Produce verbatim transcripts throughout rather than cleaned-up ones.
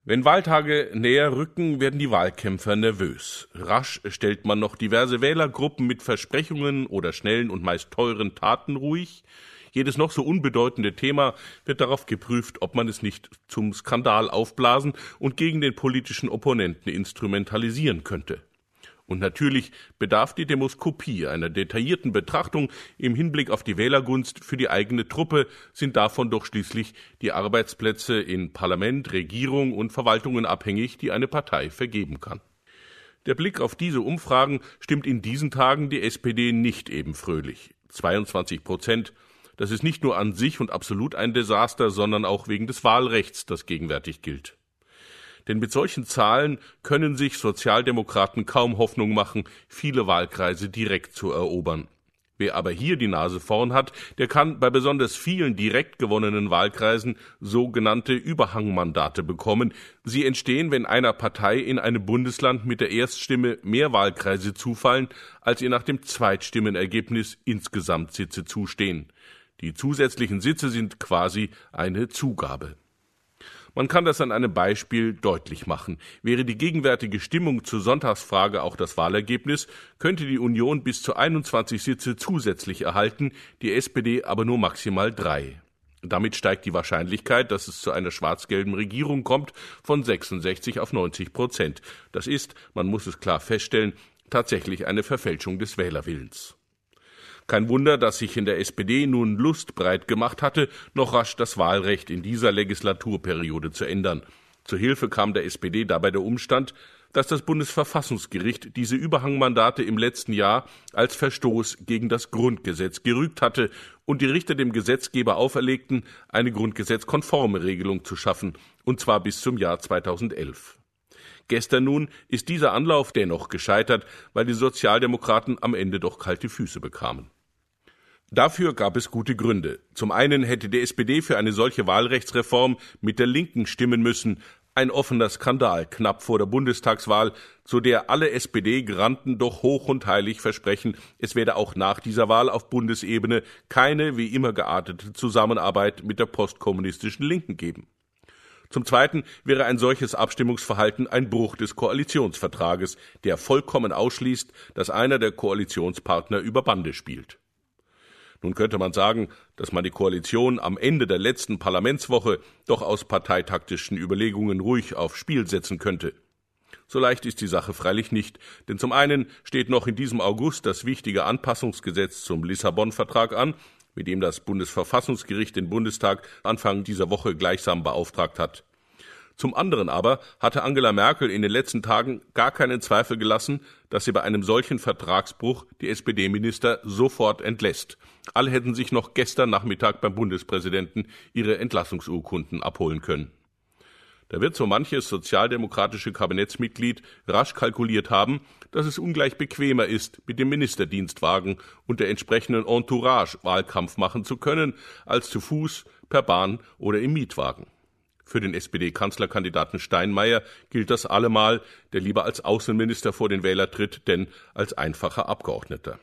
Wenn Wahltage näher rücken, werden die Wahlkämpfer nervös. Rasch stellt man noch diverse Wählergruppen mit Versprechungen oder schnellen und meist teuren Taten ruhig. Jedes noch so unbedeutende Thema wird darauf geprüft, ob man es nicht zum Skandal aufblasen und gegen den politischen Opponenten instrumentalisieren könnte. Und natürlich bedarf die Demoskopie einer detaillierten Betrachtung im Hinblick auf die Wählergunst für die eigene Truppe, sind davon doch schließlich die Arbeitsplätze in Parlament, Regierung und Verwaltungen abhängig, die eine Partei vergeben kann. Der Blick auf diese Umfragen stimmt in diesen Tagen die S P D nicht eben fröhlich. zweiundzwanzig Prozent, das ist nicht nur an sich und absolut ein Desaster, sondern auch wegen des Wahlrechts, das gegenwärtig gilt. Denn mit solchen Zahlen können sich Sozialdemokraten kaum Hoffnung machen, viele Wahlkreise direkt zu erobern. Wer aber hier die Nase vorn hat, der kann bei besonders vielen direkt gewonnenen Wahlkreisen sogenannte Überhangmandate bekommen. Sie entstehen, wenn einer Partei in einem Bundesland mit der Erststimme mehr Wahlkreise zufallen, als ihr nach dem Zweitstimmenergebnis insgesamt Sitze zustehen. Die zusätzlichen Sitze sind quasi eine Zugabe. Man kann das an einem Beispiel deutlich machen. Wäre die gegenwärtige Stimmung zur Sonntagsfrage auch das Wahlergebnis, könnte die Union bis zu einundzwanzig Sitze zusätzlich erhalten, die S P D aber nur maximal drei. Damit steigt die Wahrscheinlichkeit, dass es zu einer schwarz-gelben Regierung kommt, von sechsundsechzig auf neunzig Prozent. Das ist, man muss es klar feststellen, tatsächlich eine Verfälschung des Wählerwillens. Kein Wunder, dass sich in der S P D nun Lust breit gemacht hatte, noch rasch das Wahlrecht in dieser Legislaturperiode zu ändern. Zur Hilfe kam der S P D dabei der Umstand, dass das Bundesverfassungsgericht diese Überhangmandate im letzten Jahr als Verstoß gegen das Grundgesetz gerügt hatte und die Richter dem Gesetzgeber auferlegten, eine grundgesetzkonforme Regelung zu schaffen, und zwar bis zum Jahr zweitausendelf. Gestern nun ist dieser Anlauf dennoch gescheitert, weil die Sozialdemokraten am Ende doch kalte Füße bekamen. Dafür gab es gute Gründe. Zum einen hätte die S P D für eine solche Wahlrechtsreform mit der Linken stimmen müssen. Ein offener Skandal knapp vor der Bundestagswahl, zu der alle S P D-Granden doch hoch und heilig versprechen, es werde auch nach dieser Wahl auf Bundesebene keine wie immer geartete Zusammenarbeit mit der postkommunistischen Linken geben. Zum Zweiten wäre ein solches Abstimmungsverhalten ein Bruch des Koalitionsvertrages, der vollkommen ausschließt, dass einer der Koalitionspartner über Bande spielt. Nun könnte man sagen, dass man die Koalition am Ende der letzten Parlamentswoche doch aus parteitaktischen Überlegungen ruhig aufs Spiel setzen könnte. So leicht ist die Sache freilich nicht, denn zum einen steht noch in diesem August das wichtige Anpassungsgesetz zum Lissabon-Vertrag an, mit dem das Bundesverfassungsgericht den Bundestag Anfang dieser Woche gleichsam beauftragt hat. Zum anderen aber hatte Angela Merkel in den letzten Tagen gar keinen Zweifel gelassen, dass sie bei einem solchen Vertragsbruch die S P D-Minister sofort entlässt. Alle hätten sich noch gestern Nachmittag beim Bundespräsidenten ihre Entlassungsurkunden abholen können. Da wird so manches sozialdemokratische Kabinettsmitglied rasch kalkuliert haben, dass es ungleich bequemer ist, mit dem Ministerdienstwagen und der entsprechenden Entourage Wahlkampf machen zu können, als zu Fuß, per Bahn oder im Mietwagen. Für den S P D-Kanzlerkandidaten Steinmeier gilt das allemal, der lieber als Außenminister vor den Wähler tritt, denn als einfacher Abgeordneter.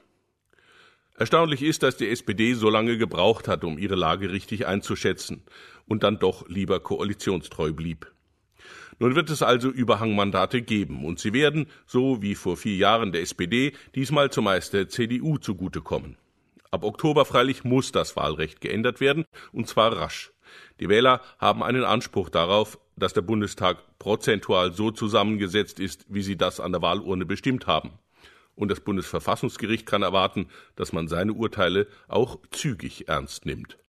Erstaunlich ist, dass die S P D so lange gebraucht hat, um ihre Lage richtig einzuschätzen und dann doch lieber koalitionstreu blieb. Nun wird es also Überhangmandate geben und sie werden, so wie vor vier Jahren der S P D, diesmal zumeist der C D U zugutekommen. Ab Oktober freilich muss das Wahlrecht geändert werden, und zwar rasch. Die Wähler haben einen Anspruch darauf, dass der Bundestag prozentual so zusammengesetzt ist, wie sie das an der Wahlurne bestimmt haben. Und das Bundesverfassungsgericht kann erwarten, dass man seine Urteile auch zügig ernst nimmt.